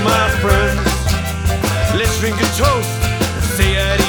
my friends. Let's drink a toast, say adios.